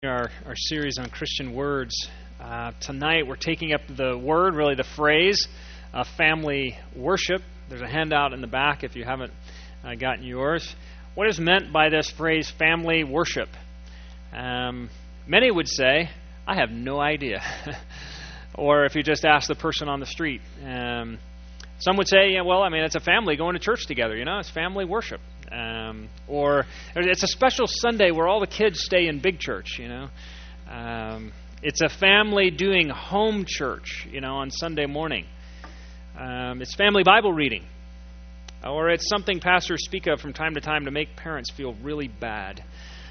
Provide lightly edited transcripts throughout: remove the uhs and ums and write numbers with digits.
Our series on Christian words. Tonight we're taking up the word, really the phrase, family worship. There's a handout in the back if you haven't gotten yours. What is meant by this phrase, family worship? Many would say, I have no idea. Or if you just ask the person on the street. Some would say, it's a family going to church together, it's family worship. Or it's a special Sunday where all the kids stay in big church, It's a family doing home church, on Sunday morning. It's family Bible reading. Or it's something pastors speak of from time to time to make parents feel really bad.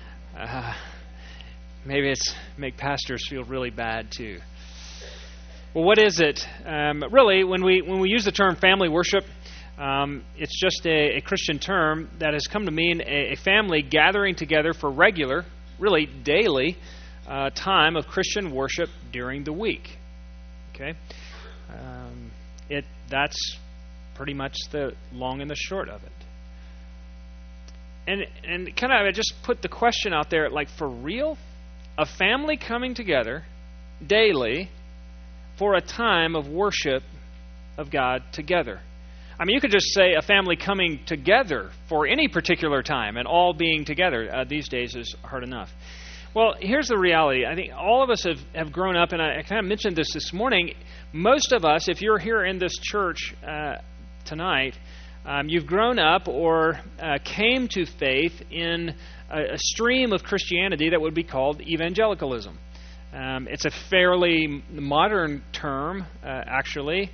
Maybe it's make pastors feel really bad too. Well, what is it? Really, when we use the term family worship, it's just a Christian term that has come to mean a family gathering together for regular, really daily, time of Christian worship during the week. Okay, that's pretty much the long and the short of it. And kind of I just put the question out there, like, for real, a family coming together daily for a time of worship of God together. I mean, you could just say a family coming together for any particular time and all being together these days is hard enough. Well, here's the reality. I think all of us have grown up, and I kind of mentioned this morning. Most of us, if you're here in this church tonight, you've grown up or came to faith in a stream of Christianity that would be called evangelicalism. It's a fairly modern term, actually.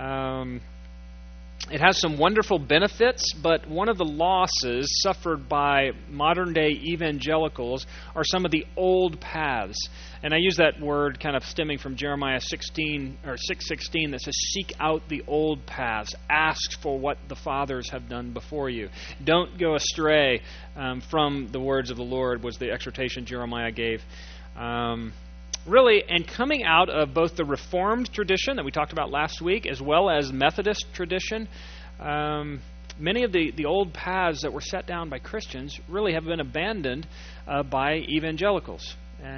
It has some wonderful benefits, but one of the losses suffered by modern-day evangelicals are some of the old paths. And I use that word kind of stemming from Jeremiah 16 or 6:16 that says, "Seek out the old paths. Ask for what the fathers have done before you. Don't go astray from the words of the Lord," was the exhortation Jeremiah gave. Really, and coming out of both the Reformed tradition that we talked about last week, as well as Methodist tradition, many of the old paths that were set down by Christians really have been abandoned by evangelicals.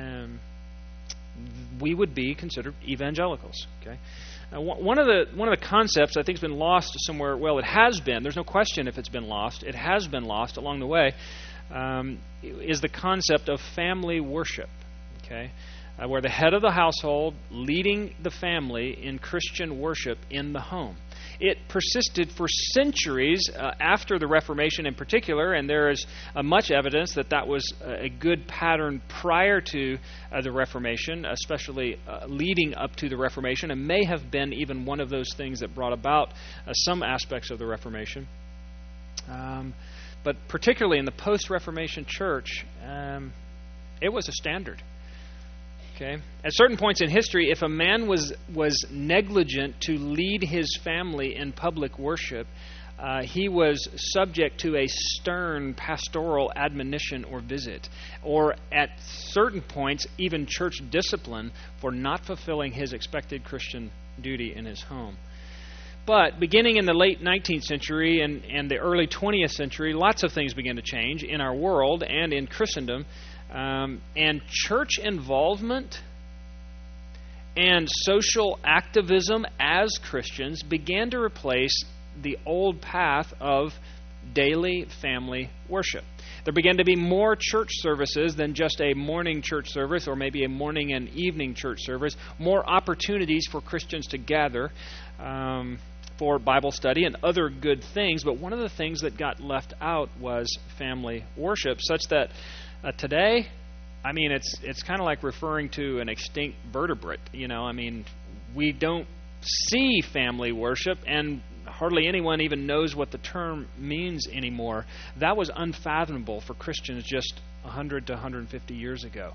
We would be considered evangelicals. Okay, one of the concepts I think has been lost somewhere. Well, it has been. There's no question if it's been lost. It has been lost along the way. Is the concept of family worship. Okay. Where the head of the household leading the family in Christian worship in the home. It persisted for centuries after the Reformation in particular, and there is much evidence that was a good pattern prior to the Reformation, especially leading up to the Reformation, and may have been even one of those things that brought about some aspects of the Reformation. But particularly in the post-Reformation church, it was a standard. Okay. At certain points in history, if a man was negligent to lead his family in public worship, he was subject to a stern pastoral admonition or visit, or at certain points, even church discipline for not fulfilling his expected Christian duty in his home. But beginning in the late 19th century and the early 20th century, lots of things began to change in our world and in Christendom. And church involvement and social activism as Christians began to replace the old path of daily family worship. There began to be more church services than just a morning church service or maybe a morning and evening church service, more opportunities for Christians to gather for Bible study and other good things. But one of the things that got left out was family worship, such that today, it's kind of like referring to an extinct vertebrate. We don't see family worship, and hardly anyone even knows what the term means anymore. That was unfathomable for Christians just 100 to 150 years ago.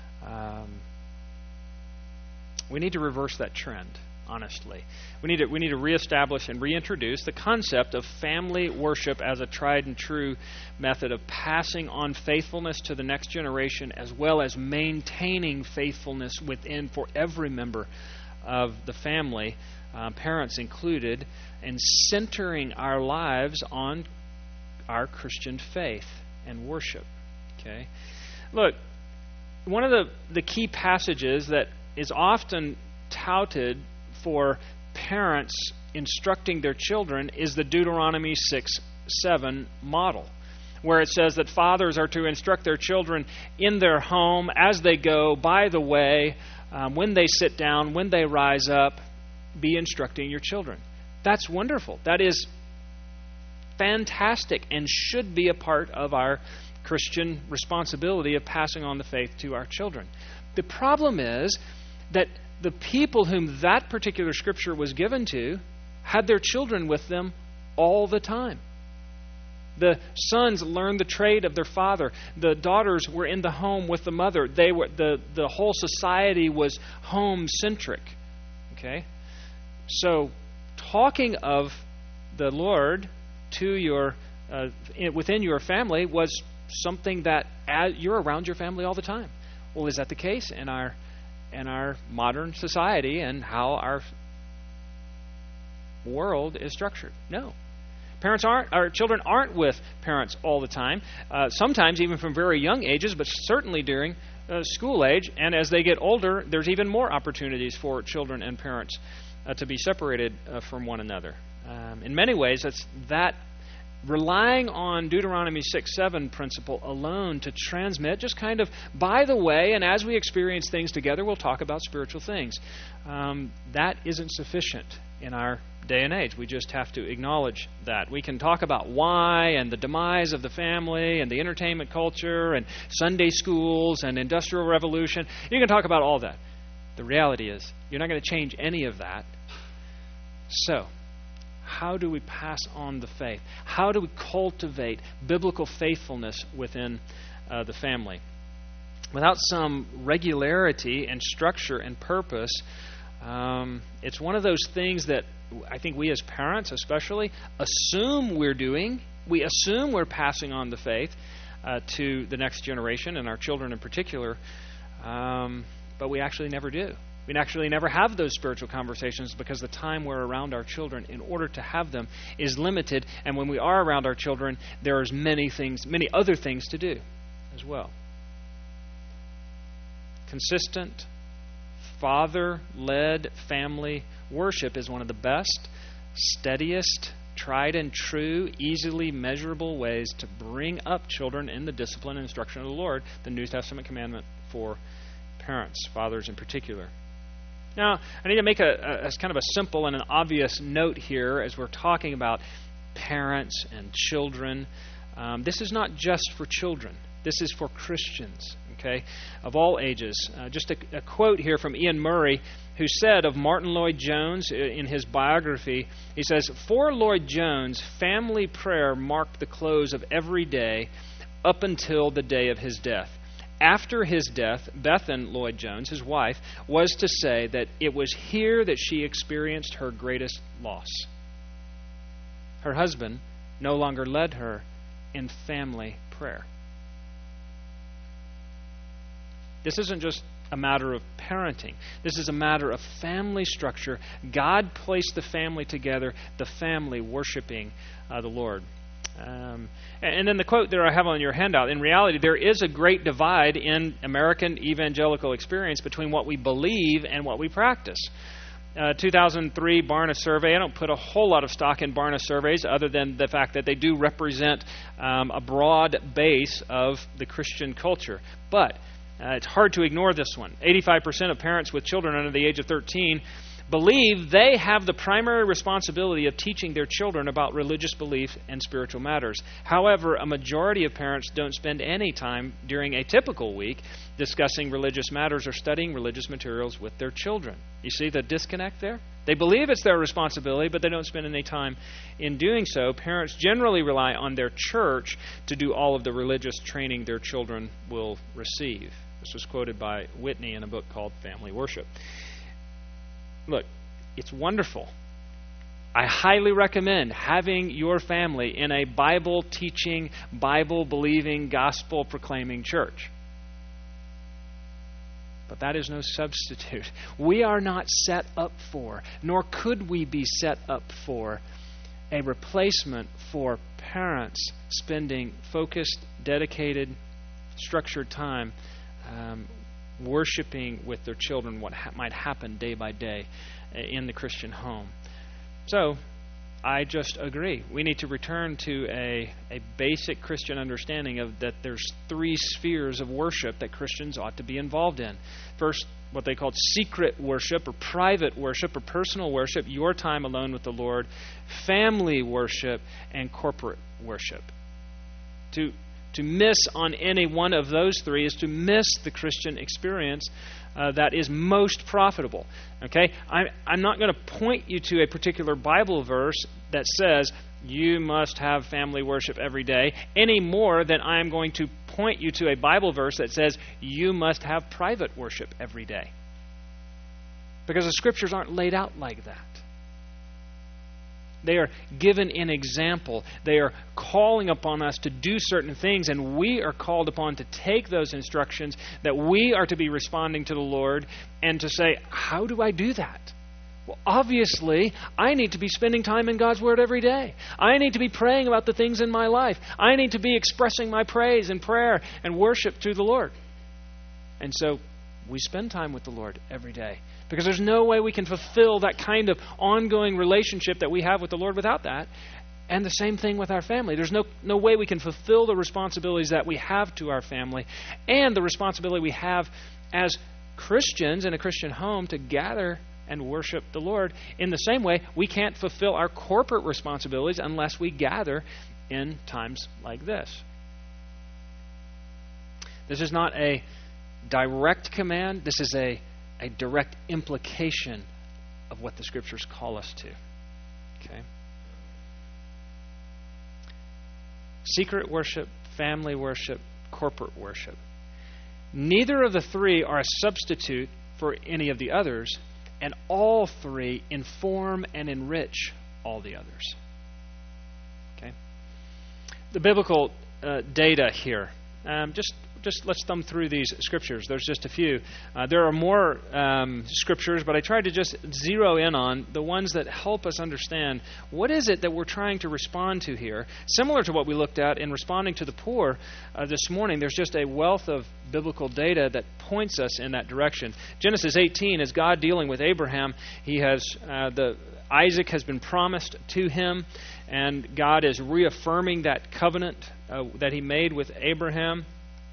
We need to reverse that trend. Honestly, we need to reestablish and reintroduce the concept of family worship as a tried and true method of passing on faithfulness to the next generation, as well as maintaining faithfulness within for every member of the family, parents included, and centering our lives on our Christian faith and worship. Okay, look. one of the key passages that is often touted for parents instructing their children is the Deuteronomy 6:7 model, where it says that fathers are to instruct their children in their home, as they go, by the way, when they sit down, when they rise up, be instructing your children. That's wonderful. That is fantastic and should be a part of our Christian responsibility of passing on the faith to our children. The problem is that the people whom that particular scripture was given to had their children with them all the time. The sons learned the trade of their father. The daughters were in the home with the mother. They were the whole society was home-centric. Okay? So, talking of the Lord to your within your family was something that you're around your family all the time. Well, is that the case in our modern society and how our world is structured? No. Our children aren't with parents all the time. Sometimes even from very young ages, but certainly during school age. And as they get older, there's even more opportunities for children and parents to be separated from one another. In many ways, that relying on Deuteronomy 6:7 principle alone to transmit, just kind of by the way, and as we experience things together, we'll talk about spiritual things. That isn't sufficient in our day and age. We just have to acknowledge that. We can talk about why and the demise of the family and the entertainment culture and Sunday schools and Industrial Revolution. You can talk about all that. The reality is, you're not going to change any of that. So, how do we pass on the faith? How do we cultivate biblical faithfulness within the family? Without some regularity and structure and purpose, it's one of those things that I think we as parents especially assume we're doing. We assume we're passing on the faith to the next generation and our children in particular, but we actually never do. We actually never have those spiritual conversations because the time we're around our children in order to have them is limited, and when we are around our children, there's many other things to do as well. Consistent, father-led family worship is one of the best, steadiest, tried and true, easily measurable ways to bring up children in the discipline and instruction of the Lord, the New Testament commandment for parents, fathers in particular. Now, I need to make a kind of a simple and an obvious note here as we're talking about parents and children. This is not just for children. This is for Christians, okay, of all ages. Just a quote here from Ian Murray, who said of Martin Lloyd-Jones in his biography, he says, "For Lloyd-Jones, family prayer marked the close of every day up until the day of his death. After his death, Bethan Lloyd-Jones, his wife, was to say that it was here that she experienced her greatest loss. Her husband no longer led her in family prayer." This isn't just a matter of parenting. This is a matter of family structure. God placed the family together, the family worshiping the Lord. And then the quote there I have on your handout, in reality, there is a great divide in American evangelical experience between what we believe and what we practice. 2003 Barna survey, I don't put a whole lot of stock in Barna surveys other than the fact that they do represent a broad base of the Christian culture. But it's hard to ignore this one. 85% of parents with children under the age of 13 believe they have the primary responsibility of teaching their children about religious belief and spiritual matters. However, a majority of parents don't spend any time during a typical week discussing religious matters or studying religious materials with their children. You see the disconnect there? They believe it's their responsibility, but they don't spend any time in doing so. Parents generally rely on their church to do all of the religious training their children will receive. This was quoted by Whitney in a book called Family Worship. Look, it's wonderful. I highly recommend having your family in a Bible-teaching, Bible-believing, gospel-proclaiming church. But that is no substitute. We are not set up for, nor could we be set up for, a replacement for parents spending focused, dedicated, structured time worshiping with their children what might happen day by day in the Christian home. So, I just agree. We need to return to a basic Christian understanding of that there's three spheres of worship that Christians ought to be involved in. First, what they called secret worship or private worship or personal worship, your time alone with the Lord, family worship, and corporate worship. To miss on any one of those three is to miss the Christian experience that is most profitable. Okay? I'm not going to point you to a particular Bible verse that says you must have family worship every day any more than I'm going to point you to a Bible verse that says you must have private worship every day. Because the Scriptures aren't laid out like that. They are given an example. They are calling upon us to do certain things, and we are called upon to take those instructions that we are to be responding to the Lord and to say, how do I do that? Well, obviously, I need to be spending time in God's Word every day. I need to be praying about the things in my life. I need to be expressing my praise and prayer and worship to the Lord. And so we spend time with the Lord every day. Because there's no way we can fulfill that kind of ongoing relationship that we have with the Lord without that. And the same thing with our family. There's no way we can fulfill the responsibilities that we have to our family and the responsibility we have as Christians in a Christian home to gather and worship the Lord. In the same way, we can't fulfill our corporate responsibilities unless we gather in times like this. This is not a direct command. This is a direct implication of what the Scriptures call us to. Okay? Secret worship, family worship, corporate worship. Neither of the three are a substitute for any of the others, and all three inform and enrich all the others. Okay? The biblical data here. Just let's thumb through these scriptures. There's just a few. There are more scriptures, but I tried to just zero in on the ones that help us understand what is it that we're trying to respond to here. Similar to what we looked at in responding to the poor this morning, there's just a wealth of biblical data that points us in that direction. Genesis 18 is God dealing with Abraham. He has Isaac has been promised to him, and God is reaffirming that covenant that He made with Abraham.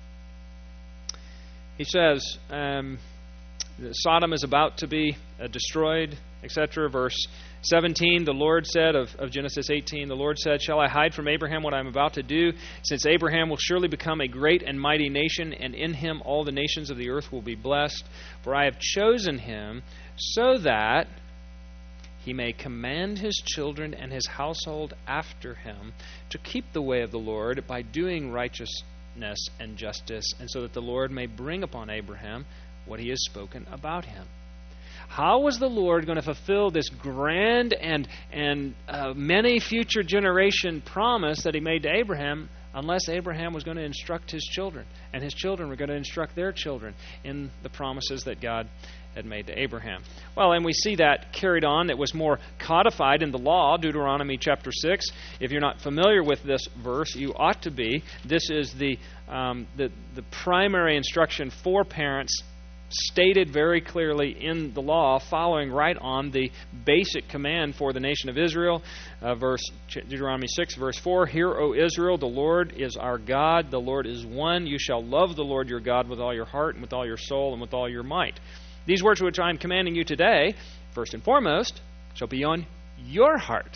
He says, Sodom is about to be destroyed, etc. Verse 17, the Lord said of Genesis 18, the Lord said, "Shall I hide from Abraham what I am about to do? Since Abraham will surely become a great and mighty nation, and in him all the nations of the earth will be blessed. For I have chosen him so that he may command his children and his household after him to keep the way of the Lord by doing righteousness and justice, and so that the Lord may bring upon Abraham what He has spoken about him." How was the Lord going to fulfill this grand and many future generation promise that He made to Abraham unless Abraham was going to instruct his children, and his children were going to instruct their children in the promises that God had made to Abraham? Well, and we see that carried on. It was more codified in the law, Deuteronomy chapter 6. If you're not familiar with this verse, you ought to be. This is the primary instruction for parents, stated very clearly in the law, following right on the basic command for the nation of Israel. Deuteronomy 6, verse 4, "Hear, O Israel, the Lord is our God, the Lord is one. You shall love the Lord your God with all your heart and with all your soul and with all your might. These words which I am commanding you today, first and foremost, shall be on your heart."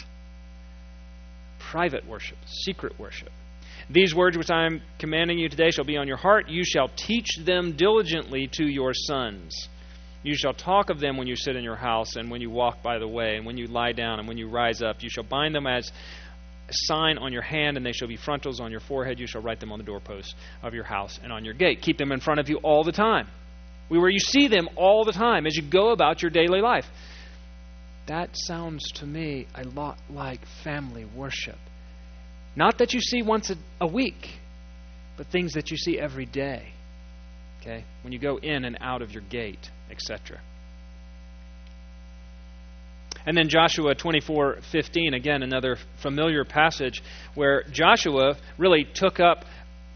Private worship, secret worship. "These words which I am commanding you today shall be on your heart. You shall teach them diligently to your sons. You shall talk of them when you sit in your house and when you walk by the way and when you lie down and when you rise up. You shall bind them as a sign on your hand, and they shall be frontals on your forehead. You shall write them on the doorposts of your house and on your gate." Keep them in front of you all the time, where you see them all the time as you go about your daily life. That sounds to me a lot like family worship. Not that you see once a week, but things that you see every day. Okay? When you go in and out of your gate, etc. And then Joshua 24:15, again, another familiar passage where Joshua really took up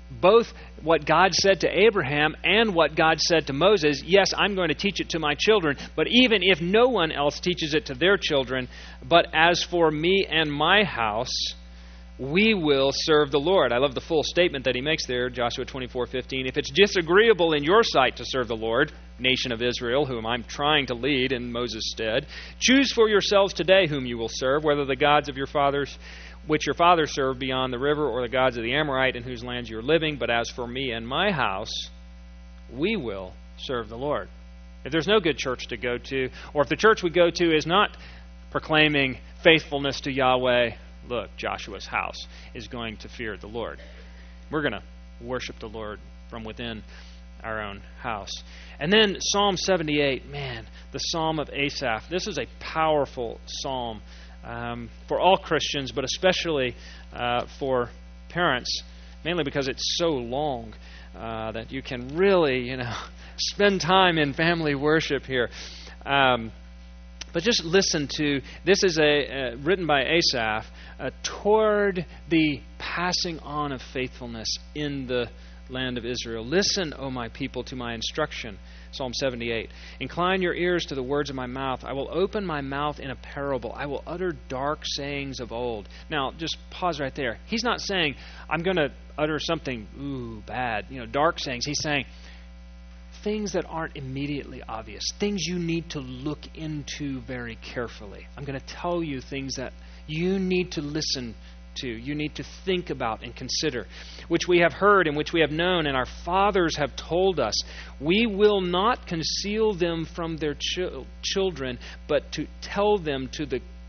both what God said to Abraham and what God said to Moses. Yes, I'm going to teach it to my children, but even if no one else teaches it to their children, but as for me and my house, we will serve the Lord. I love the full statement that he makes there, Joshua 24:15. If it's disagreeable in your sight to serve the Lord, nation of Israel, whom I'm trying to lead in Moses' stead, choose for yourselves today whom you will serve, whether the gods of your fathers, which your fathers served beyond the river, or the gods of the Amorite in whose lands you are living. But as for me and my house, we will serve the Lord. If there's no good church to go to, or if the church we go to is not proclaiming faithfulness to Yahweh, look, Joshua's house is going to fear the Lord. We're going to worship the Lord from within our own house. And then Psalm 78, man, the Psalm of Asaph. This is a powerful psalm for all Christians, but especially for parents, mainly because it's so long that you can really, spend time in family worship here. But just listen to, this is written by Asaph toward the passing on of faithfulness in the land of Israel. Listen, O my people, to my instruction. Psalm 78. Incline your ears to the words of my mouth. I will open my mouth in a parable. I will utter dark sayings of old. Now, just pause right there. He's not saying, I'm going to utter something, bad, dark sayings. He's saying, things that aren't immediately obvious, things you need to look into very carefully. I'm going to tell you things that you need to listen to, you need to think about and consider, which we have heard and which we have known and our fathers have told us. We will not conceal them from their children, but to tell to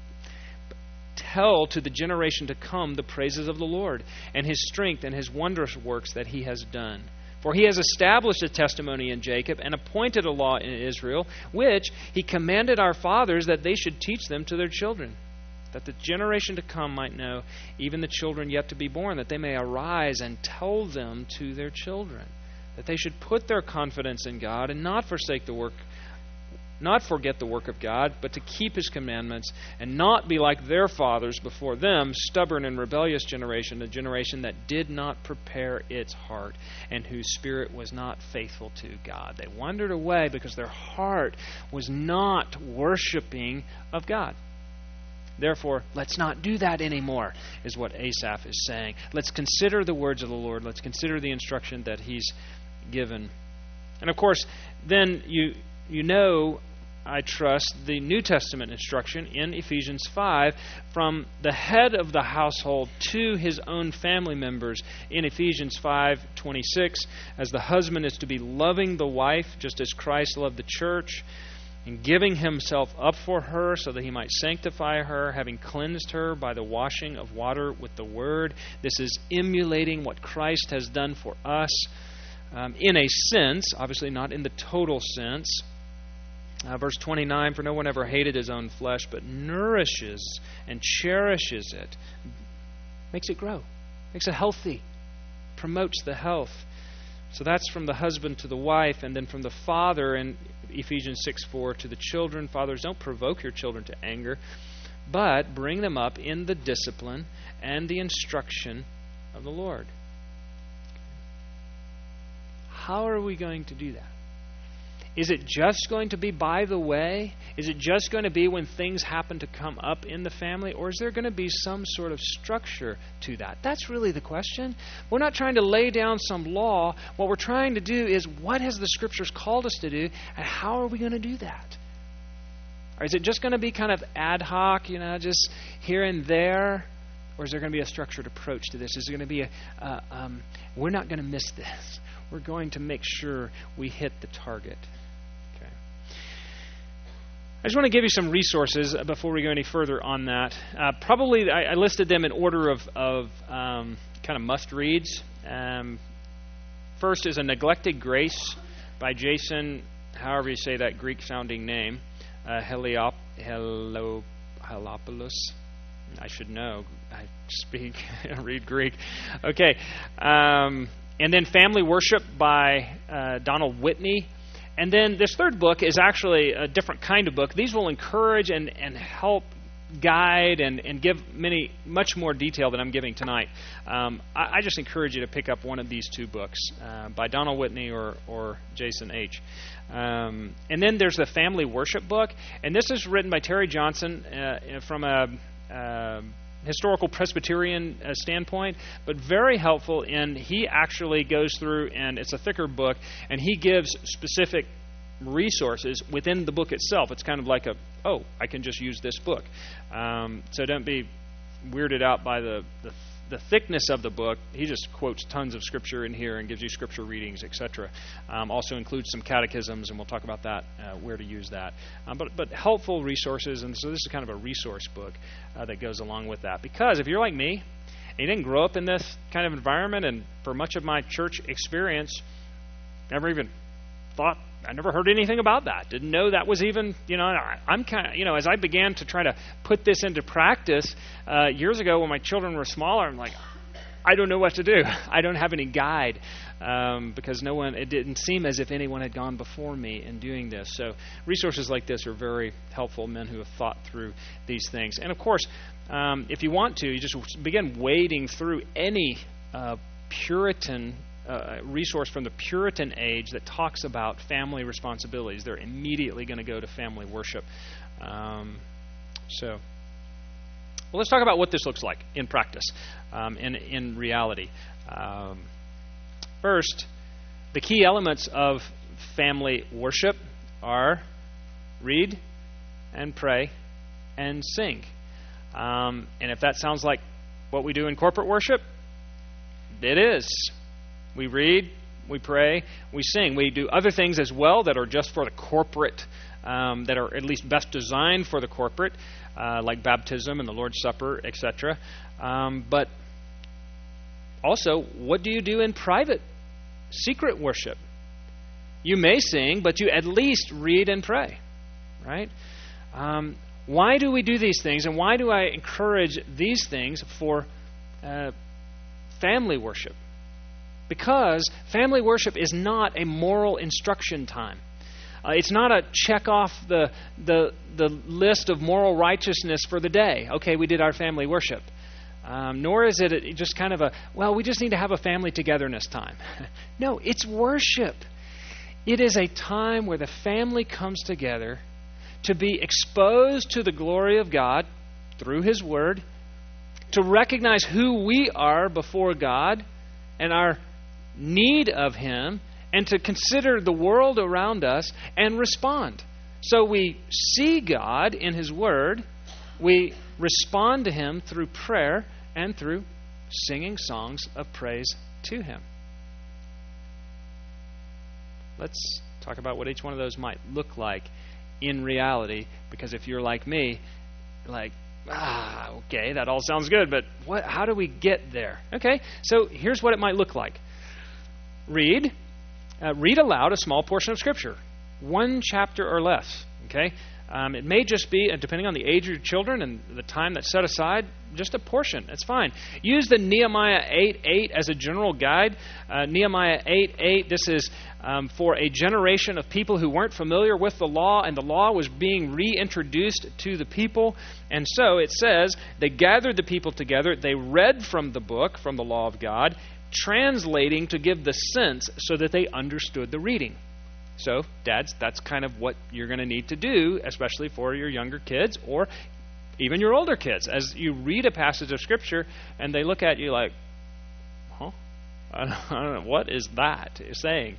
the generation to come the praises of the Lord and his strength and his wondrous works that he has done. For he has established a testimony in Jacob and appointed a law in Israel, which he commanded our fathers that they should teach them to their children, that the generation to come might know, even the children yet to be born, that they may arise and tell them to their children, that they should put their confidence in God and not forget the work of God, but to keep his commandments and not be like their fathers before them, stubborn and rebellious generation, a generation that did not prepare its heart and whose spirit was not faithful to God. They wandered away because their heart was not worshiping of God. Therefore, let's not do that anymore, is what Asaph is saying. Let's consider the words of the Lord. Let's consider the instruction that he's given. And of course, then I trust the New Testament instruction in Ephesians 5 from the head of the household to his own family members in Ephesians 5:26, as the husband is to be loving the wife just as Christ loved the church and giving himself up for her so that he might sanctify her, having cleansed her by the washing of water with the word. This is emulating what Christ has done for us in a sense, obviously not in the total sense. Verse 29, for no one ever hated his own flesh, but nourishes and cherishes it, makes it grow, makes it healthy, promotes the health. So that's from the husband to the wife, and then from the father in Ephesians 6:4 to the children. Fathers, don't provoke your children to anger, but bring them up in the discipline and the instruction of the Lord. How are we going to do that? Is it just going to be by the way? Is it just going to be when things happen to come up in the family? Or is there going to be some sort of structure to that? That's really the question. We're not trying to lay down some law. What we're trying to do is, what has the Scriptures called us to do, and how are we going to do that? Or is it just going to be kind of ad hoc, just here and there? Or is there going to be a structured approach to this? Is there going to be we're not going to miss this. We're going to make sure we hit the target. Okay. I just want to give you some resources before we go any further on that. Probably I listed them in order of kind of must-reads. First is A Neglected Grace by Jason, however you say that Greek-sounding name, Helopoulos. I should know. I read Greek. Okay. And then Family Worship by Donald Whitney. And then this third book is actually a different kind of book. These will encourage and help guide and give much more detail than I'm giving tonight, I just encourage you to pick up one of these two books by Donald Whitney or Jason H. And then there's the Family Worship book, and this is written by Terry Johnson from a historical Presbyterian standpoint, but very helpful he actually goes through, and it's a thicker book, and he gives specific resources within the book itself. It's kind of like I can just use this book. So don't be weirded out by the thickness of the book. He just quotes tons of scripture in here and gives you scripture readings, etc. Also includes some catechisms, and we'll talk about that, where to use that. But helpful resources, and so this is kind of a resource book that goes along with that. Because if you're like me, and you didn't grow up in this kind of environment, and for much of my church experience, never even thought, I never heard anything about that. Didn't know that was even, I'm kind of, as I began to try to put this into practice years ago when my children were smaller, I'm like, I don't know what to do. I don't have any guide because it didn't seem as if anyone had gone before me in doing this. So resources like this are very helpful, men who have thought through these things. And of course, if you want to, you just begin wading through any Puritan resource from the Puritan age that talks about family responsibilities. They're immediately going to go to family worship. Well, let's talk about what this looks like in practice, in reality. First, the key elements of family worship are read and pray and sing. And if that sounds like what we do in corporate worship, it is. We read, we pray, we sing. We do other things as well that are just for the corporate, that are at least best designed for the corporate, like baptism and the Lord's Supper, etc. But also, what do you do in private, secret worship? You may sing, but you at least read and pray, right? Why do we do these things, and why do I encourage these things for family worship? Because family worship is not a moral instruction time. It's not a check off the list of moral righteousness for the day. Okay, we did our family worship. Nor is it just kind of we just need to have a family togetherness time. No, it's worship. It is a time where the family comes together to be exposed to the glory of God through His Word, to recognize who we are before God and our need of Him, and to consider the world around us and respond. So we see God in His Word, we respond to Him through prayer and through singing songs of praise to Him. Let's talk about what each one of those might look like in reality, because if you're like me, okay, that all sounds good, but how do we get there? Okay, so here's what it might look like. Read aloud a small portion of Scripture, one chapter or less. Okay, it may just be, depending on the age of your children and the time that's set aside, just a portion. That's fine. Use the Nehemiah 8:8 as a general guide. Nehemiah 8:8. This is for a generation of people who weren't familiar with the law, and the law was being reintroduced to the people. And so it says, they gathered the people together. They read from the book, from the law of God, translating to give the sense so that they understood the reading. So, dads, that's kind of what you're going to need to do, especially for your younger kids or even your older kids. As you read a passage of Scripture and they look at you like, I don't know, what is that saying?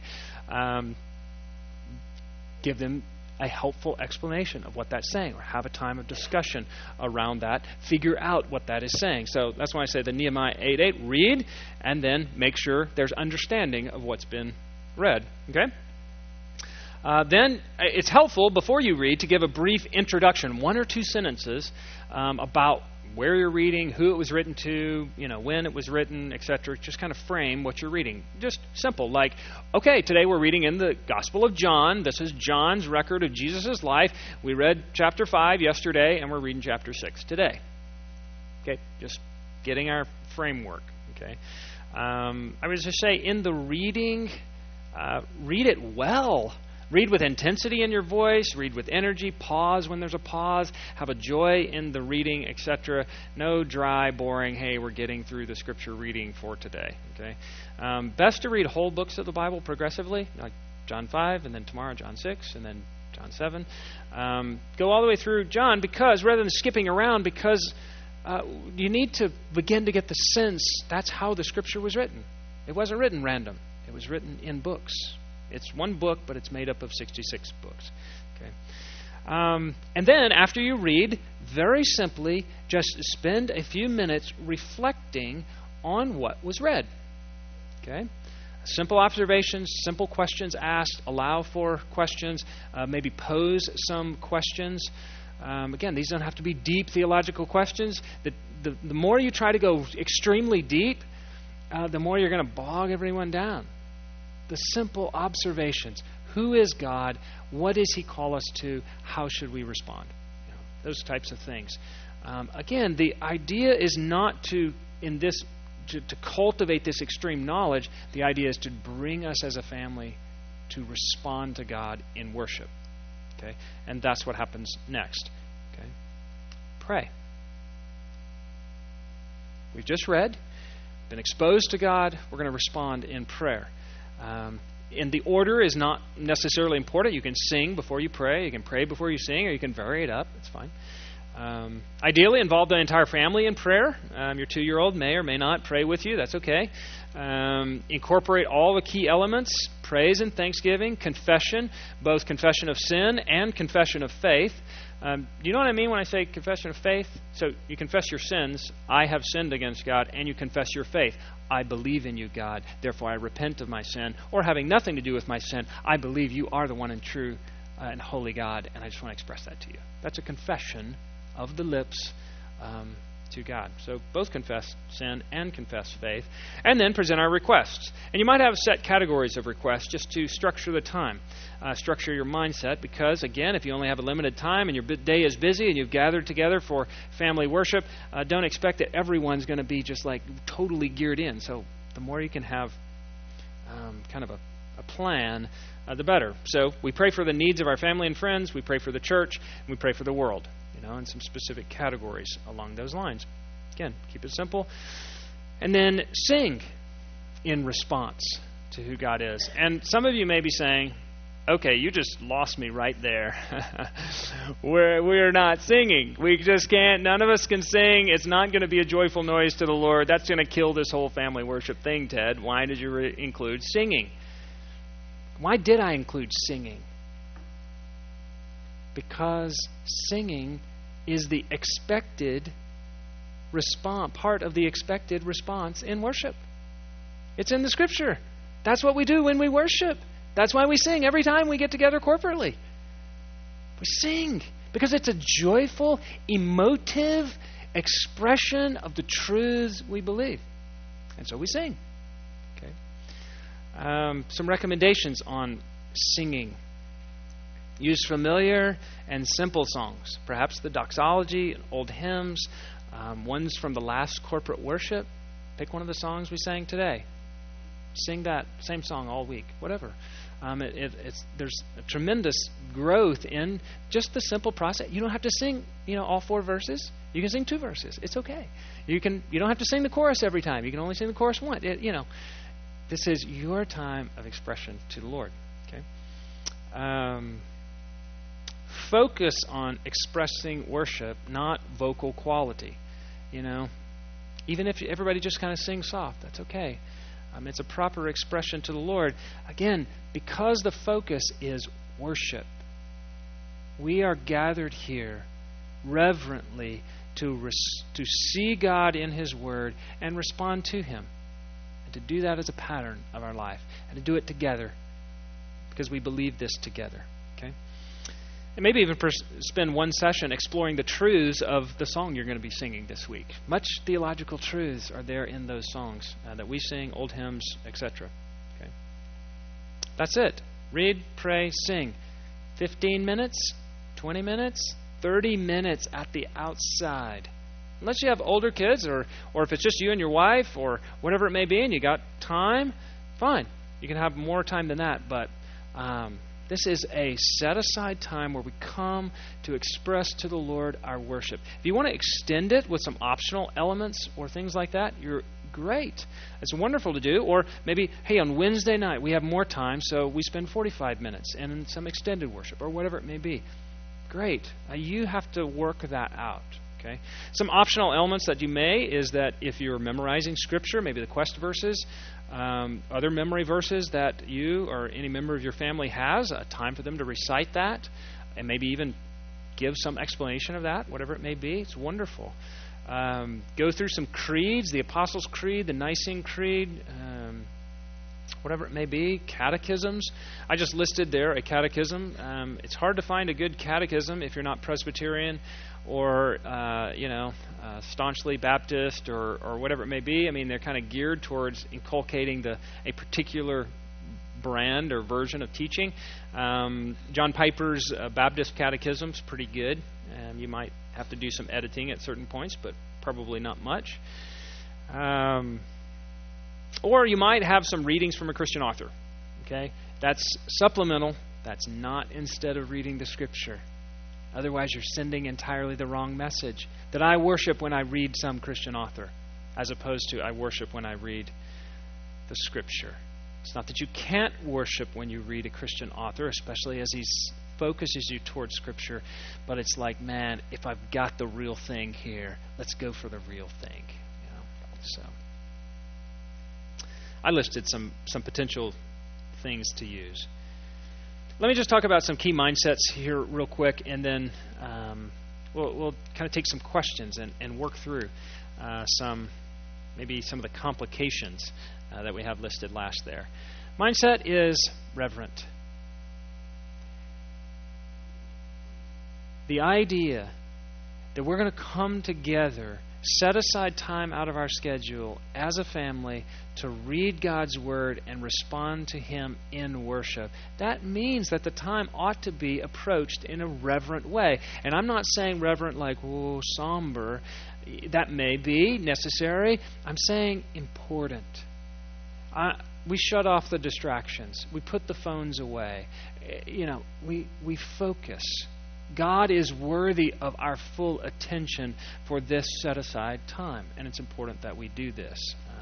Give them a helpful explanation of what that's saying, or have a time of discussion around that. Figure out what that is saying. So that's why I say the Nehemiah 8:8, read, and then make sure there's understanding of what's been read. Okay? Then it's helpful, before you read, to give a brief introduction, one or two sentences about where you're reading, who it was written to, when it was written, etc. Just kind of frame what you're reading. Just simple, like, okay, today we're reading in the Gospel of John. This is John's record of Jesus' life. We read chapter 5 yesterday, and we're reading chapter 6 today. Okay, just getting our framework. Okay, I would just say, in the reading, read it well. Read with intensity in your voice. Read with energy. Pause when there's a pause. Have a joy in the reading, etc. No dry, boring, hey, we're getting through the scripture reading for today. Okay. Best to read whole books of the Bible progressively, like John 5, and then tomorrow John 6, and then John 7. Go all the way through John, because rather than skipping around, because you need to begin to get the sense that's how the scripture was written. It wasn't written random. It was written in books. It's one book, but it's made up of 66 books. Okay. And then after you read, very simply, just spend a few minutes reflecting on what was read. Okay. Simple observations, simple questions asked, allow for questions, maybe pose some questions. Again, these don't have to be deep theological questions. The more you try to go extremely deep, the more you're going to bog everyone down. The simple observations. Who is God? What does He call us to? How should we respond? Those types of things. Again, the idea is not to cultivate this extreme knowledge. The idea is to bring us as a family to respond to God in worship. Okay? And that's what happens next. Okay? Pray. We've just read, been exposed to God. We're going to respond in prayer. And the order is not necessarily important. You can sing before you pray. You can pray before you sing, or you can vary it up. It's fine. Ideally, involve the entire family in prayer. Your 2-year-old may or may not pray with you. That's okay. Incorporate all the key elements: praise and thanksgiving, confession, both confession of sin and confession of faith. Do you know what I mean when I say confession of faith? So you confess your sins. I have sinned against God, and you confess your faith. I believe in you, God. Therefore, I repent of my sin, or having nothing to do with my sin. I believe you are the one and true and holy God, and I just want to express that to you. That's a confession of the lips to God. So both confess sin and confess faith, and then present our requests. And you might have set categories of requests just to structure the time, structure your mindset, because again, if you only have a limited time and your day is busy and you've gathered together for family worship, don't expect that everyone's going to be just like totally geared in. So the more you can have kind of a plan, the better. So we pray for the needs of our family and friends, we pray for the church, and we pray for the world. And some specific categories along those lines. Again, keep it simple. And then sing in response to who God is. And some of you may be saying, okay, you just lost me right there. We're not singing. We just can't. None of us can sing. It's not going to be a joyful noise to the Lord. That's going to kill this whole family worship thing, Ted. Why did you include singing? Why did I include singing? Because singing is the expected response, part of the expected response in worship. It's in the Scripture. That's what we do when we worship. That's why we sing every time we get together corporately. We sing because it's a joyful, emotive expression of the truths we believe. And so we sing. Okay. Some recommendations on singing. Use familiar and simple songs, perhaps the doxology, old hymns, ones from the last corporate worship. Pick one of the songs we sang today. Sing that same song all week, whatever. There's a tremendous growth in just the simple process. You don't have to sing, all 4 verses. You can sing 2 verses. It's okay. You don't have to sing the chorus every time. You can only sing the chorus once. This is your time of expression to the Lord. Okay. Focus on expressing worship, not vocal quality. Even if everybody just kind of sings soft, that's okay. It's a proper expression to the Lord. Again, because the focus is worship, we are gathered here reverently to see God in His Word and respond to Him. And to do that as a pattern of our life. And to do it together because we believe this together. Okay? And maybe even spend one session exploring the truths of the song you're going to be singing this week. Much theological truths are there in those songs that we sing, old hymns, etc. Okay. That's it. Read, pray, sing. 15 minutes, 20 minutes, 30 minutes at the outside. Unless you have older kids or if it's just you and your wife or whatever it may be and you got time, fine. You can have more time than that, but This is a set-aside time where we come to express to the Lord our worship. If you want to extend it with some optional elements or things like that, you're great. It's wonderful to do. Or maybe, hey, on Wednesday night we have more time, so we spend 45 minutes and some extended worship or whatever it may be. Great. You have to work that out. Okay. Some optional elements that you may is that if you're memorizing Scripture, maybe the quest verses, other memory verses that you or any member of your family has, a time for them to recite that, and maybe even give some explanation of that, whatever it may be. It's wonderful. Go through some creeds, the Apostles' Creed, the Nicene Creed, whatever it may be, catechisms. I just listed there a catechism. It's hard to find a good catechism if you're not Presbyterian or staunchly Baptist or whatever it may be. I mean, they're kind of geared towards inculcating a particular brand or version of teaching. John Piper's Baptist Catechism is pretty good. You might have to do some editing at certain points, but probably not much. Or you might have some readings from a Christian author. Okay, that's supplemental. That's not instead of reading the Scripture. Otherwise, you're sending entirely the wrong message. That I worship when I read some Christian author, as opposed to I worship when I read the Scripture. It's not that you can't worship when you read a Christian author, especially as he focuses you towards Scripture, but it's like, man, if I've got the real thing here, let's go for the real thing. So I listed some potential things to use. Let me just talk about some key mindsets here real quick, and then we'll kind of take some questions and work through maybe some of the complications that we have listed last there. Mindset is reverent. The idea that we're going to come together, set aside time out of our schedule as a family to read God's Word and respond to Him in worship. That means that the time ought to be approached in a reverent way. And I'm not saying reverent like, oh, somber. That may be necessary. I'm saying important. We shut off the distractions. We put the phones away. We focus. God is worthy of our full attention for this set-aside time, and it's important that we do this.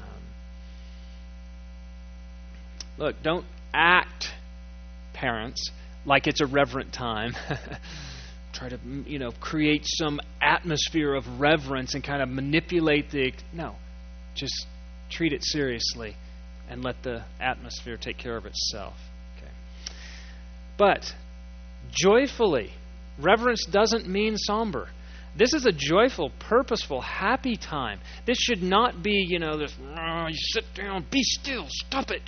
Look, don't act, parents, like it's a reverent time. Try to, create some atmosphere of reverence and kind of manipulate No, just treat it seriously and let the atmosphere take care of itself. Okay. But joyfully. Reverence doesn't mean somber. This is a joyful, purposeful, happy time. This should not be, this, you sit down, be still, stop it.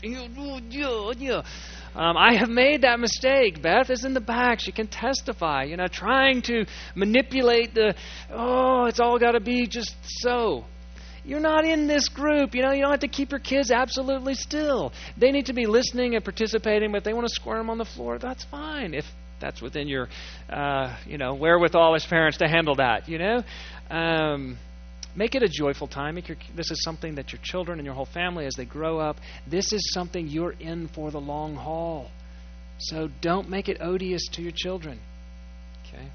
I have made that mistake. Beth is in the back. She can testify, trying to manipulate it's all got to be just so. You're not in this group. You don't have to keep your kids absolutely still. They need to be listening and participating, but if they want to squirm on the floor, that's fine. If that's within your, wherewithal as parents to handle that, Make it a joyful time. This is something that your children and your whole family, as they grow up, this is something you're in for the long haul. So don't make it odious to your children. Okay.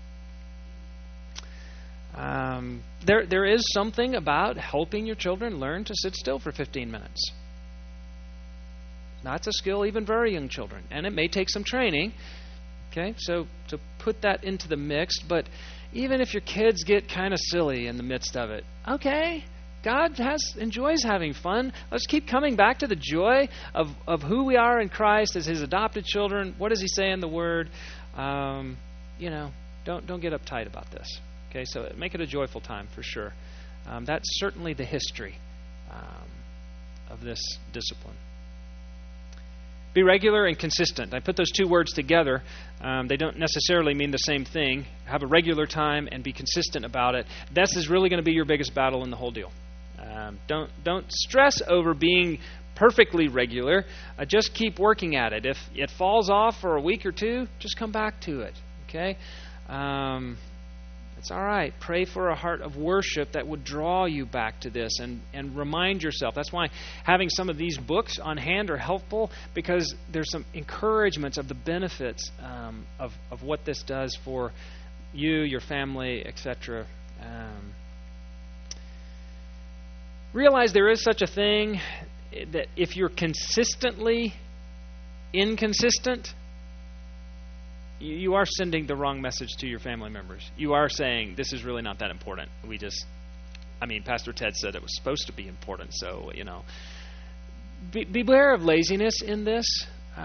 There is something about helping your children learn to sit still for 15 minutes. That's a skill even very young children, and it may take some training. Okay, so to put that into the mix, but even if your kids get kind of silly in the midst of it, okay, God enjoys having fun. Let's keep coming back to the joy of who we are in Christ as His adopted children. What does He say in the Word? Don't get uptight about this. Okay, so make it a joyful time for sure. That's certainly the history of this discipline. Be regular and consistent. I put those two words together. They don't necessarily mean the same thing. Have a regular time and be consistent about it. This is really going to be your biggest battle in the whole deal. Don't stress over being perfectly regular. Just keep working at it. If it falls off for a week or two, just come back to it. Okay? It's all right. Pray for a heart of worship that would draw you back to this and remind yourself. That's why having some of these books on hand are helpful, because there's some encouragements of the benefits of what this does for you, your family, etc. Realize there is such a thing that if you're consistently inconsistent, you are sending the wrong message to your family members. You are saying, this is really not that important. Pastor Ted said it was supposed to be important, so, beware of laziness in this.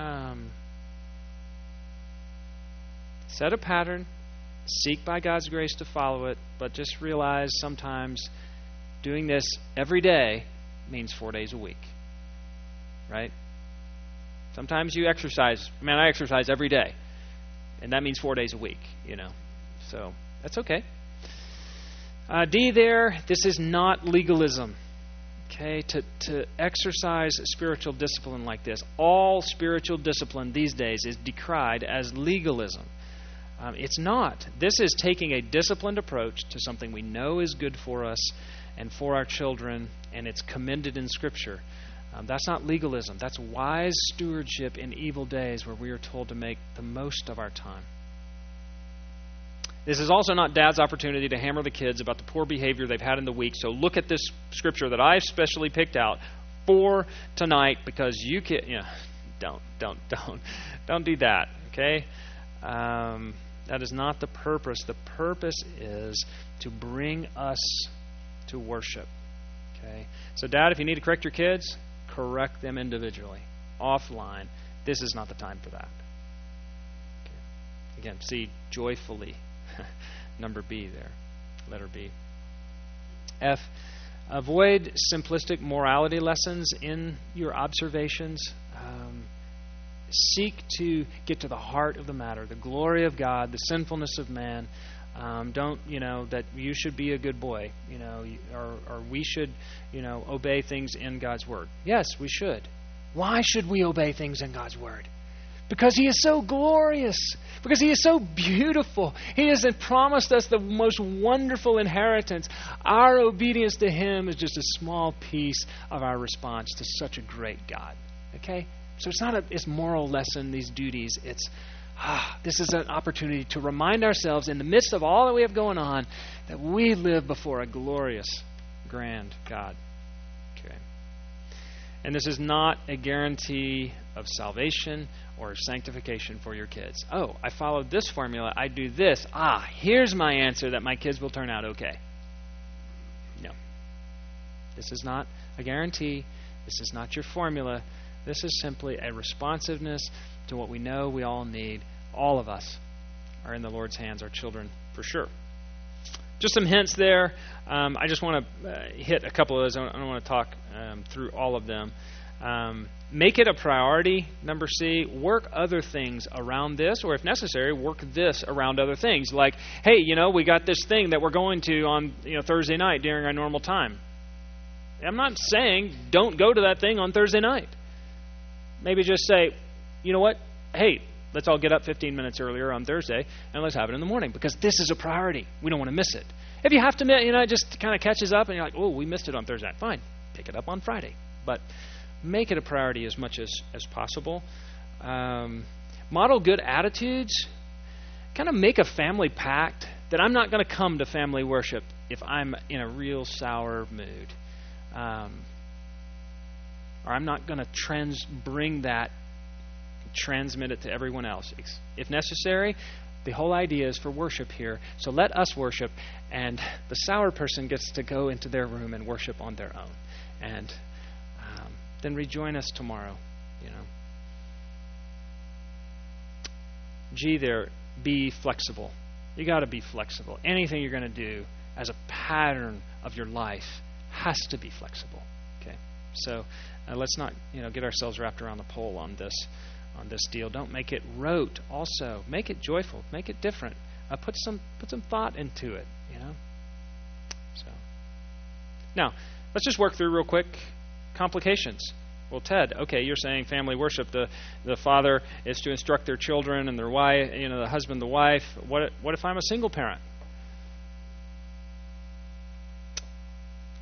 Set a pattern. Seek by God's grace to follow it, but just realize sometimes doing this every day means 4 days a week. Right? Sometimes you exercise. I exercise every day. And that means 4 days a week, So that's okay. D there, this is not legalism. Okay, to exercise spiritual discipline like this, all spiritual discipline these days is decried as legalism. It's not. This is taking a disciplined approach to something we know is good for us and for our children, and it's commended in Scripture. That's not legalism. That's wise stewardship in evil days where we are told to make the most of our time. This is also not Dad's opportunity to hammer the kids about the poor behavior they've had in the week. So look at this scripture that I've specially picked out for tonight, because you can. Don't do that. Okay, that is not the purpose. The purpose is to bring us to worship. Okay, so Dad, if you need to correct your kids, correct them individually, offline. This is not the time for that. Okay. Again, see, joyfully. Number B there. Letter B. F. Avoid simplistic morality lessons in your observations. Seek to get to the heart of the matter, the glory of God, the sinfulness of man. Don't, that you should be a good boy, or we should, obey things in God's Word. Yes, we should. Why should we obey things in God's Word? Because He is so glorious. Because He is so beautiful. He has promised us the most wonderful inheritance. Our obedience to Him is just a small piece of our response to such a great God. Okay? So it's not a moral lesson, these duties. This is an opportunity to remind ourselves in the midst of all that we have going on that we live before a glorious, grand God. Okay. And this is not a guarantee of salvation or sanctification for your kids. Oh, I followed this formula. I do this. Here's my answer that my kids will turn out okay. No. This is not a guarantee. This is not your formula. This is simply a responsiveness to what we know we all need. All of us are in the Lord's hands, our children for sure. Just some hints there. I just want to hit a couple of those. I don't want to talk through all of them. Make it a priority. Number C, work other things around this, or if necessary, work this around other things. Like, hey, we got this thing that we're going to on Thursday night during our normal time. I'm not saying don't go to that thing on Thursday night. Maybe just say, you know what? Hey, let's all get up 15 minutes earlier on Thursday and let's have it in the morning, because this is a priority. We don't want to miss it. If you have to, it just kind of catches up and you're like, oh, we missed it on Thursday night. Fine, pick it up on Friday. But make it a priority as much as possible. Model good attitudes. Kind of make a family pact that I'm not going to come to family worship if I'm in a real sour mood. Or I'm not going to transmit it to everyone else. If necessary, the whole idea is for worship here. So let us worship, and the sour person gets to go into their room and worship on their own. And then rejoin us tomorrow. G there, be flexible. You got to be flexible. Anything you're going to do as a pattern of your life has to be flexible. Okay, so let's not get ourselves wrapped around the pole on this deal. Don't make it rote. Also, make it joyful. Make it different. Put some thought into it. So now let's just work through real quick complications. Well, Ted, okay, you're saying family worship. The father is to instruct their children and their wife. The husband, the wife. What if I'm a single parent?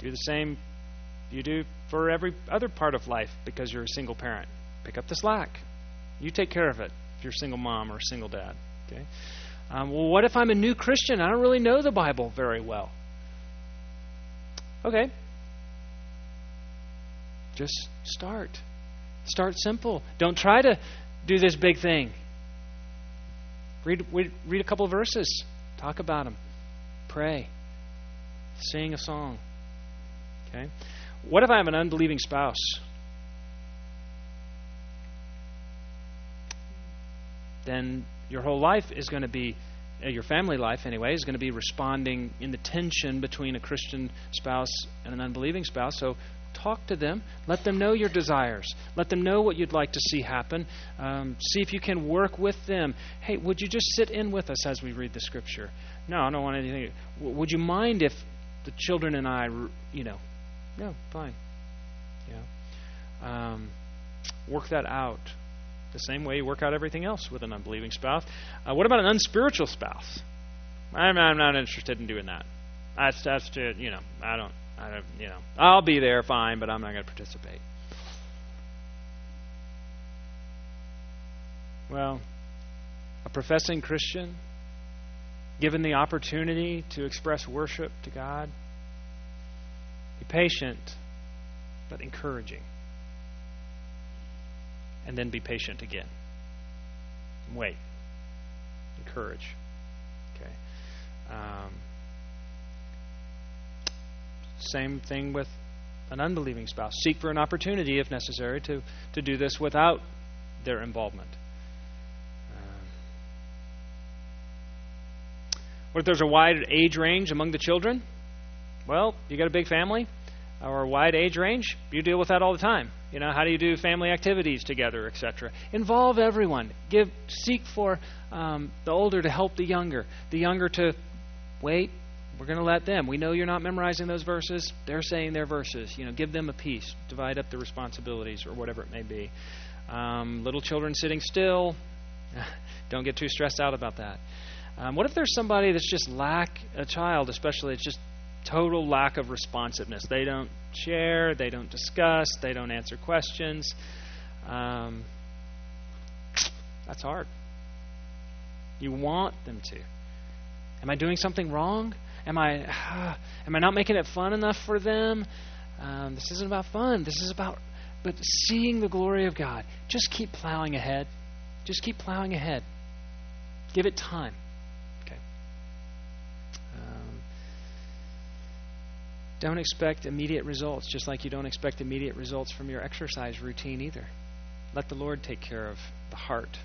Do the same you do for every other part of life because you're a single parent. Pick up the slack. You take care of it if you're a single mom or a single dad. Okay. Well, what if I'm a new Christian? I don't really know the Bible very well. Okay. Just start. Start simple. Don't try to do this big thing. Read a couple of verses. Talk about them. Pray. Sing a song. Okay. What if I have an unbelieving spouse? Then your whole life is going to be, your family life anyway, is going to be responding in the tension between a Christian spouse and an unbelieving spouse. So talk to them. Let them know your desires. Let them know what you'd like to see happen. See if you can work with them. Hey, would you just sit in with us as we read the Scripture? No, I don't want anything. Would you mind if the children and I, no, fine. Work that out. The same way you work out everything else with an unbelieving spouse. What about an unspiritual spouse? I'm not interested in doing that. That's just, I don't, I'll be there, fine, but I'm not going to participate. Well, a professing Christian, given the opportunity to express worship to God, be patient, but encouraging. And then be patient again. Wait. Encourage. Okay. Same thing with an unbelieving spouse. Seek for an opportunity, if necessary, to do this without their involvement. What if there's a wide age range among the children? Well, you got a big family or a wide age range, you deal with that all the time. How do you do family activities together, etc.? Involve everyone. Seek for the older to help the younger to wait. We're going to let them. We know you're not memorizing those verses. They're saying their verses. Give them a piece. Divide up the responsibilities or whatever it may be. Little children sitting still. Don't get too stressed out about that. What if there's somebody that's just a child especially, it's just total lack of responsiveness. They don't share, they don't discuss, they don't answer questions. That's hard. You want them to. Am I doing something wrong? Am I not making it fun enough for them? This isn't about fun. This is about seeing the glory of God. Just keep plowing ahead. Just keep plowing ahead. Give it time. Don't expect immediate results, just like you don't expect immediate results from your exercise routine either. Let the Lord take care of the heart.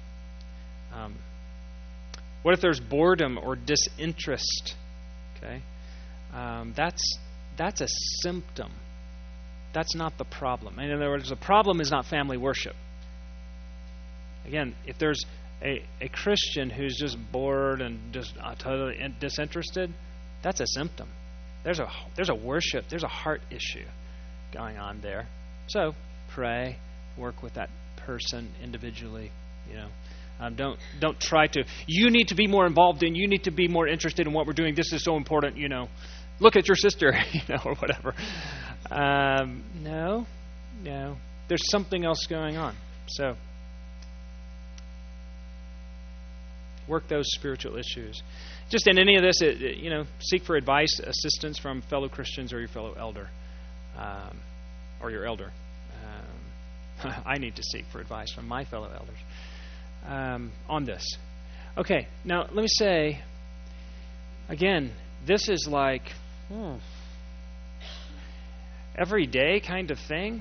What if there's boredom or disinterest? Okay, that's a symptom. That's not the problem. In other words, the problem is not family worship. Again, if there's a Christian who's just bored and just totally disinterested, that's a symptom. There's a worship, there's a heart issue going on there. So pray, work with that person individually. Don't try to. You need to be more involved in. You need to be more interested in what we're doing. This is so important. Look at your sister, or whatever. No. There's something else going on. So work those spiritual issues. Just in any of this, seek for advice, assistance from fellow Christians or your fellow elder, or your elder. I need to seek for advice from my fellow elders on this. Okay, now let me say, again, this is like everyday kind of thing.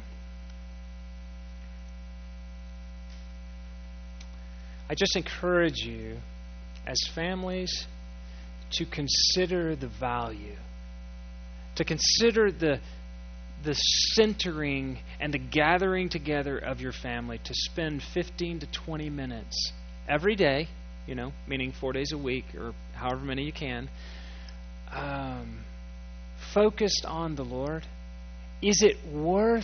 I just encourage you as families to consider the value, to consider the centering and the gathering together of your family, to spend 15 to 20 minutes every day, meaning 4 days a week or however many you can, focused on the Lord. Is it worth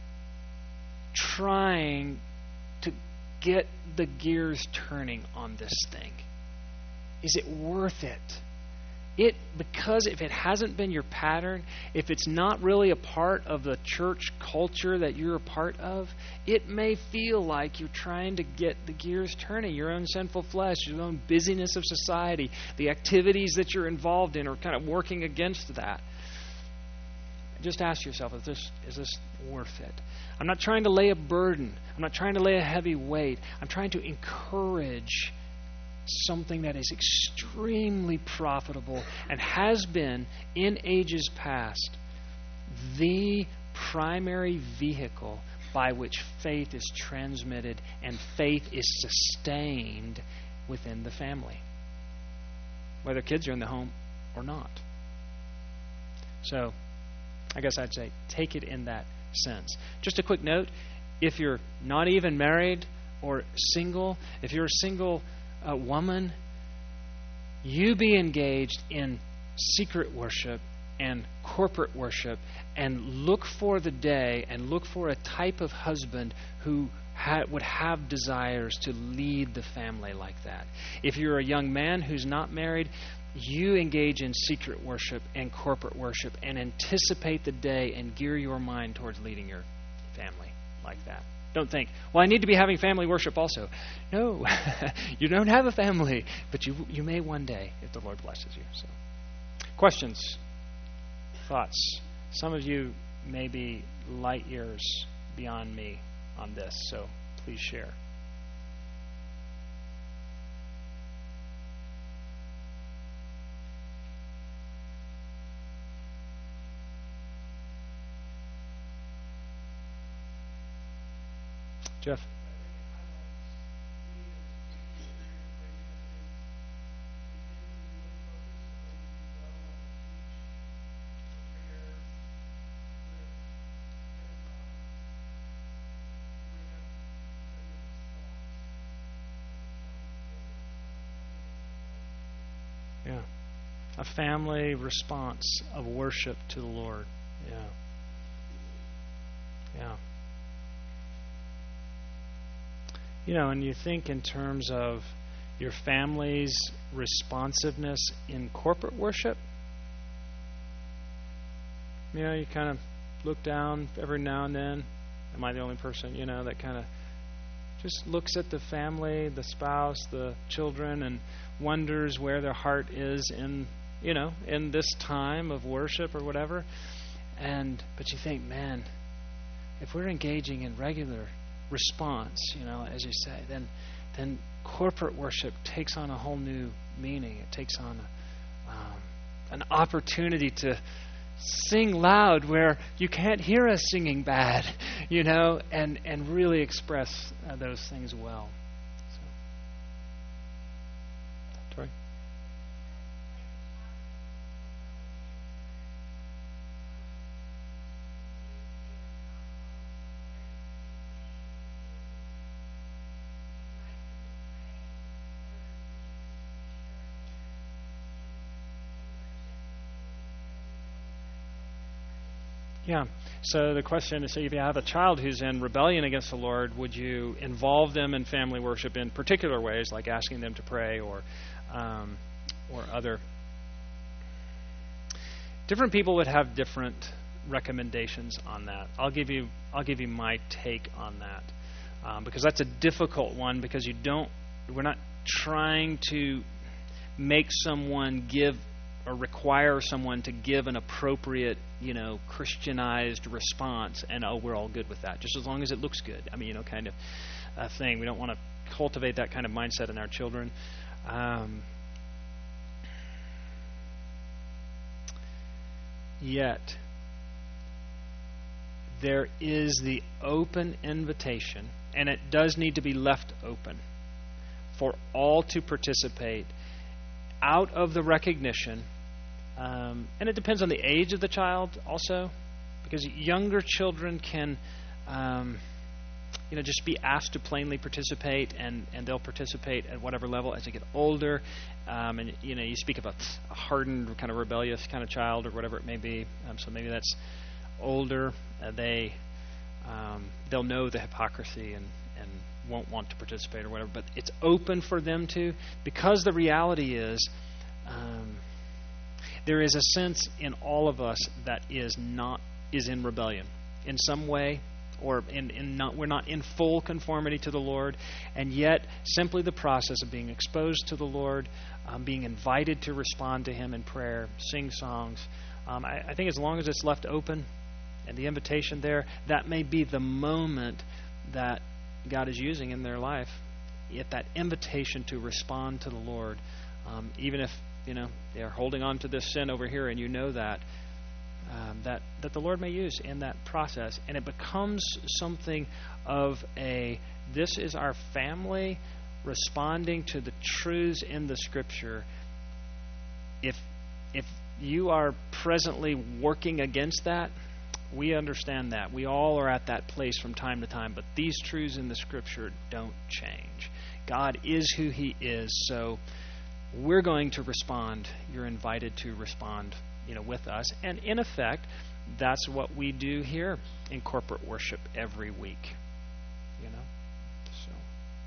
trying to get the gears turning on this thing? Is it worth it? because if it hasn't been your pattern, if it's not really a part of the church culture that you're a part of, it may feel like you're trying to get the gears turning, your own sinful flesh, your own busyness of society, the activities that you're involved in are kind of working against that. Just ask yourself, is this worth it? I'm not trying to lay a burden. I'm not trying to lay a heavy weight. I'm trying to encourage something that is extremely profitable and has been in ages past the primary vehicle by which faith is transmitted and faith is sustained within the family, whether kids are in the home or not. So I guess I'd say take it in that sense. Just a quick note, if you're not even married or single, if you're a single woman, you be engaged in secret worship and corporate worship, and look for the day and look for a type of husband who would have desires to lead the family like that. If you're a young man who's not married, you engage in secret worship and corporate worship and anticipate the day and gear your mind towards leading your family like that. Don't think, well, I need to be having family worship also. No, you don't have a family, but you may one day if the Lord blesses you. So, questions, thoughts? Some of you may be light years beyond me on this, so please share. Jeff? Yeah. A family response of worship to the Lord. Yeah. Yeah. You know, and you think in terms of your family's responsiveness in corporate worship. You know, you kind of look down every now and then. Am I the only person, that kind of just looks at the family, the spouse, the children, and wonders where their heart is in this time of worship or whatever. But you think, man, if we're engaging in regular response, as you say, then corporate worship takes on a whole new meaning. It takes on an opportunity to sing loud where you can't hear us singing bad, and really express those things well. So, Tori? Yeah. So the question is, if you have a child who's in rebellion against the Lord, would you involve them in family worship in particular ways, like asking them to pray or other? Different people would have different recommendations on that. I'll give you my take on that because that's a difficult one, because we're not trying to make someone give or require someone to give an appropriate, Christianized response, and we're all good with that, just as long as it looks good. Kind of a thing. We don't want to cultivate that kind of mindset in our children. Yet, there is the open invitation, and it does need to be left open for all to participate out of the recognition, and it depends on the age of the child also, because younger children can just be asked to plainly participate, and they'll participate at whatever level. As they get older, and you speak of a hardened, kind of rebellious kind of child or whatever it may be, so maybe that's older, they'll know the hypocrisy and won't want to participate or whatever, but it's open for them to, because the reality is There is a sense in all of us that is in rebellion in some way, or we're not in full conformity to the Lord, and yet simply the process of being exposed to the Lord, being invited to respond to Him in prayer, sing songs. I think as long as it's left open and the invitation there, that may be the moment that God is using in their life, at that invitation to respond to the Lord, even if they're holding on to this sin over here, and that the Lord may use in that process, and it becomes something of this is our family responding to the truths in the Scripture. If you are presently working against that, we understand that. We all are at that place from time to time, but these truths in the Scripture don't change. God is who He is, so we're going to respond. You're invited to respond, with us. And in effect, that's what we do here in corporate worship every week. So.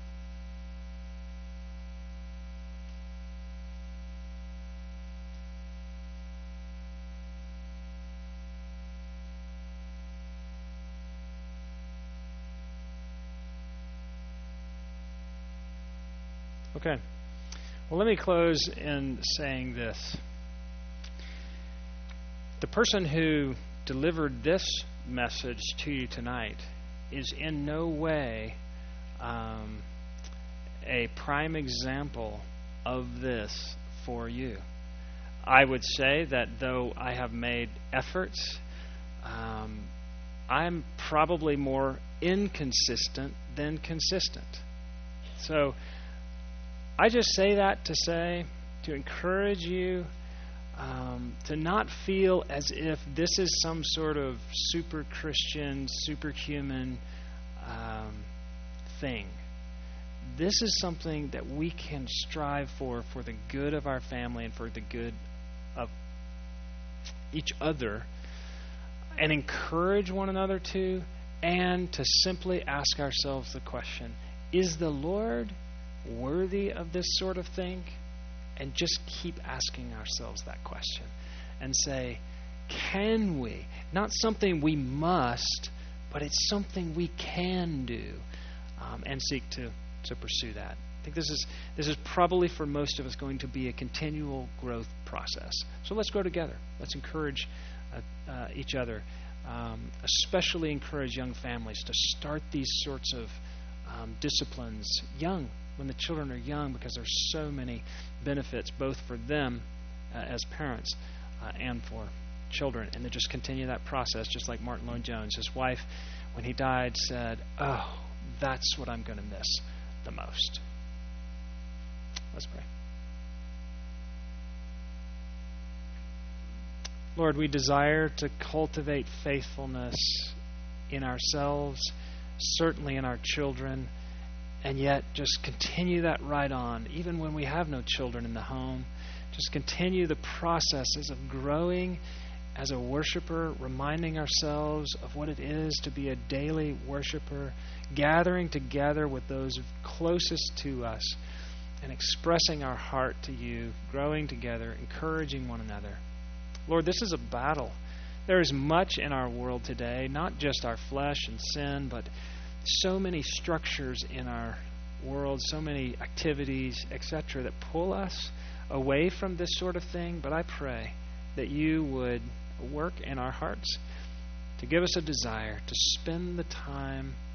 Okay. Well, let me close in saying this. The person who delivered this message to you tonight is in no way a prime example of this for you. I would say that though I have made efforts, I'm probably more inconsistent than consistent. So I just say that to encourage you to not feel as if this is some sort of super Christian, superhuman thing. This is something that we can strive for the good of our family and for the good of each other, and encourage one another to, and to simply ask ourselves the question, is the Lord worthy of this sort of thing? And just keep asking ourselves that question and say, can we? Not something we must, but it's something we can do, and seek to pursue that. I think this is probably for most of us going to be a continual growth process. So let's grow together. Let's encourage each other, especially encourage young families to start these sorts of disciplines young, when the children are young, because there's so many benefits both for them as parents and for children. And to just continue that process, just like Martin Lloyd-Jones. His wife, when he died, said, "Oh, that's what I'm going to miss the most." Let's pray. Lord, we desire to cultivate faithfulness in ourselves, certainly in our children, and yet just continue that right on, even when we have no children in the home. Just continue the processes of growing as a worshiper, reminding ourselves of what it is to be a daily worshiper, gathering together with those closest to us, and expressing our heart to you, growing together, encouraging one another. Lord, this is a battle. There is much in our world today, not just our flesh and sin, but so many structures in our world, so many activities, etc., that pull us away from this sort of thing. But I pray that you would work in our hearts to give us a desire to spend the time